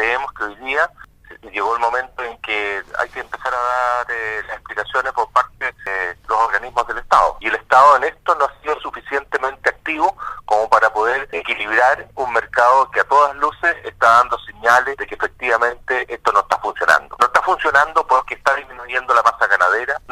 creemos que hoy día llegó el momento en que hay que empezar a dar las explicaciones por parte de los organismos del Estado. Y el Estado en esto no ha sido suficientemente activo como para poder equilibrar un mercado que a todas luces está dando señales de que efectivamente esto no está funcionando. No está funcionando porque está disminuyendo la masa ganadera,